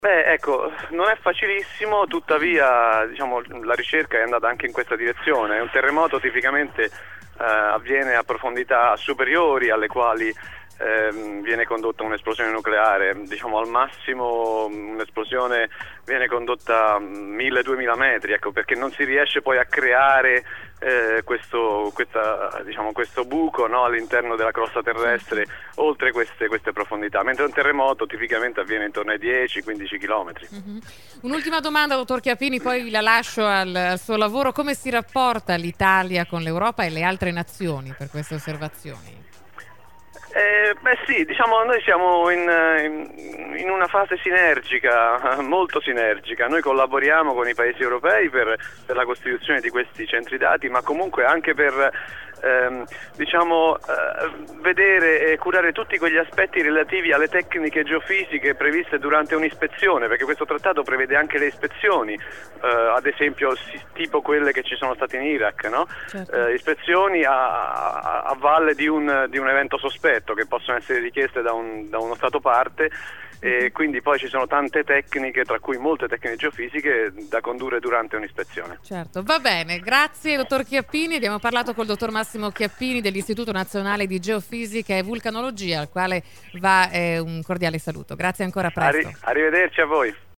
Beh, ecco, non è facilissimo, tuttavia, diciamo, la ricerca è andata anche in questa direzione. Un terremoto tipicamente avviene a profondità superiori alle quali viene condotta un'esplosione nucleare. Diciamo, al massimo un'esplosione viene condotta a 1000-2000 metri, ecco, perché non si riesce poi a creare questo buco, no, all'interno della crosta terrestre oltre queste profondità, mentre un terremoto tipicamente avviene intorno ai 10-15 chilometri. Mhm. Un'ultima domanda, dottor Chiappini, poi la lascio al suo lavoro. Come si rapporta l'Italia con l'Europa e le altre nazioni per queste osservazioni? Beh sì, diciamo noi siamo in una fase sinergica, molto sinergica. Noi collaboriamo con i paesi europei per la costituzione di questi centri dati, ma comunque anche per vedere e curare tutti quegli aspetti relativi alle tecniche geofisiche previste durante un'ispezione, perché questo trattato prevede anche le ispezioni, ad esempio tipo quelle che ci sono state in Iraq, no? Certo. Ispezioni a valle di un evento sospetto che possono essere richieste da uno Stato parte, e quindi poi ci sono tante tecniche, tra cui molte tecniche geofisiche, da condurre durante un'ispezione. Certo, va bene, grazie dottor Chiappini. Abbiamo parlato col dottor Massimo Chiappini dell'Istituto Nazionale di Geofisica e Vulcanologia, al quale va un cordiale saluto. Grazie ancora, a presto. Arrivederci a voi.